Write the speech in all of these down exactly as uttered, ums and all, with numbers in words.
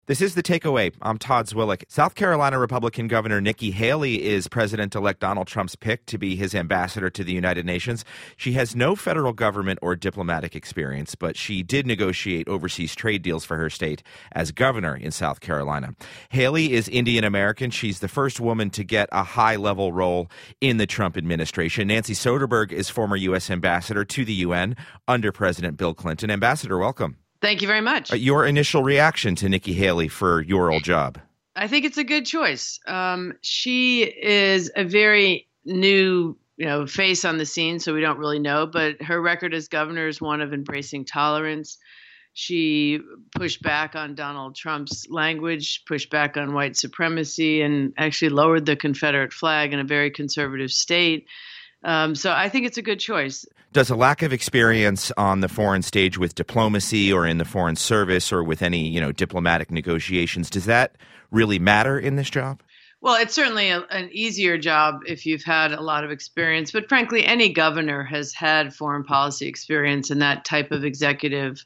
This is The Takeaway. I'm Todd Zwillich. South Carolina Republican Governor Nikki Haley is President-elect Donald Trump's pick to be his ambassador to the United Nations. She has no federal government or diplomatic experience, but she did negotiate overseas trade deals for her state as governor in South Carolina. Haley is Indian American. She's the first woman to get a high-level role in the Trump administration. Nancy Soderberg is former U S ambassador to the U N under President Bill Clinton. Ambassador, welcome. Thank you very much. Uh, your initial reaction to Nikki Haley for your old job? I think it's a good choice. Um, she is a very new, you know, face on the scene, so we don't really know. But her record as governor is one of embracing tolerance. She pushed back on Donald Trump's language, pushed back on white supremacy, and actually lowered the Confederate flag in a very conservative state. Um, so I think it's a good choice. Does a lack of experience on the foreign stage with diplomacy or in the foreign service or with any, you know, diplomatic negotiations, does that really matter in this job? Well, it's certainly a, an easier job if you've had a lot of experience. But frankly, any governor has had foreign policy experience, and that type of executive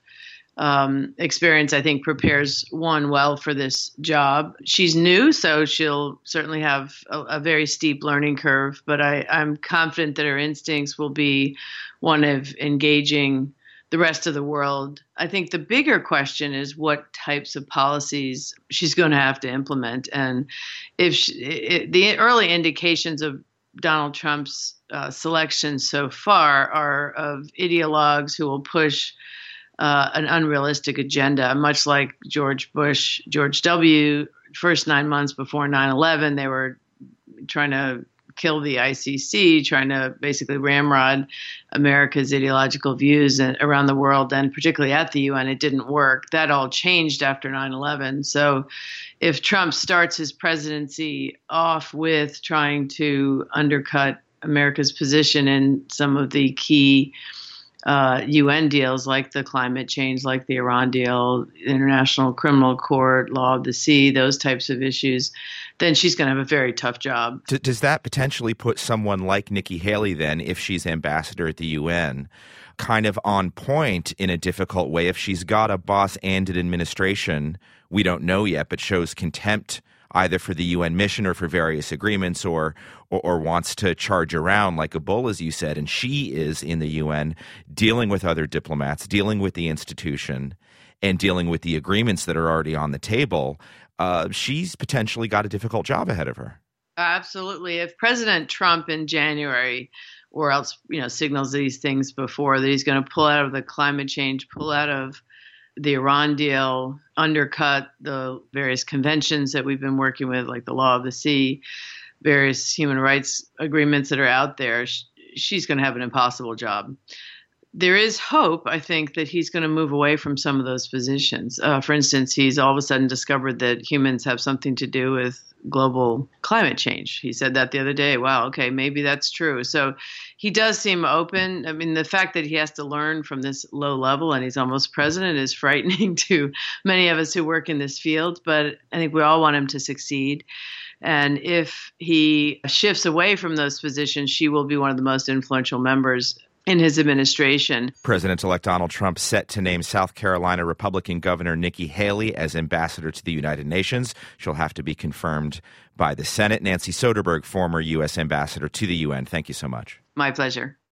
um, experience, I think, prepares one well for this job. She's new, so she'll certainly have a, a very steep learning curve. But I, I'm confident that her instincts will be one of engaging the rest of the world. I think the bigger question is what types of policies she's going to have to implement. And if she, it, the early indications of Donald Trump's uh, selection so far are of ideologues who will push uh, an unrealistic agenda, much like George Bush, George W. First nine months before nine eleven, they were trying to kill the I C C, trying to basically ramrod America's ideological views around the world, and particularly at the U N. It didn't work. That all changed after nine eleven. So if Trump starts his presidency off with trying to undercut America's position in some of the key uh, U N deals, like the climate change, like the Iran deal, International Criminal Court, Law of the Sea, those types of issues, then she's going to have a very tough job. D- does that potentially put someone like Nikki Haley then, if she's ambassador at the U N, kind of on point in a difficult way? If she's got a boss and an administration, we don't know yet, but shows contempt either for the U N mission or for various agreements, or, or or wants to charge around like a bull, as you said, and she is in the U N dealing with other diplomats, dealing with the institution, and dealing with the agreements that are already on the table, uh, she's potentially got a difficult job ahead of her. Absolutely. If President Trump in January, or else, you know, signals these things before, that he's going to pull out of the climate change, pull out of the Iran deal, undercut the various conventions that we've been working with, like the Law of the Sea, various human rights agreements that are out there, she's going to have an impossible job. There is hope, I think, that he's going to move away from some of those positions. Uh, for instance, he's all of a sudden discovered that humans have something to do with global climate change. He said that the other day. Wow, okay, maybe that's true. So he does seem open. I mean, the fact that he has to learn from this low level and he's almost president is frightening to many of us who work in this field, but I think we all want him to succeed. And if he shifts away from those positions, she will be one of the most influential members in his administration. President-elect Donald Trump set to name South Carolina Republican Governor Nikki Haley as ambassador to the United Nations. She'll have to be confirmed by the Senate. Nancy Soderberg, former U S ambassador to the U N. Thank you so much. My pleasure.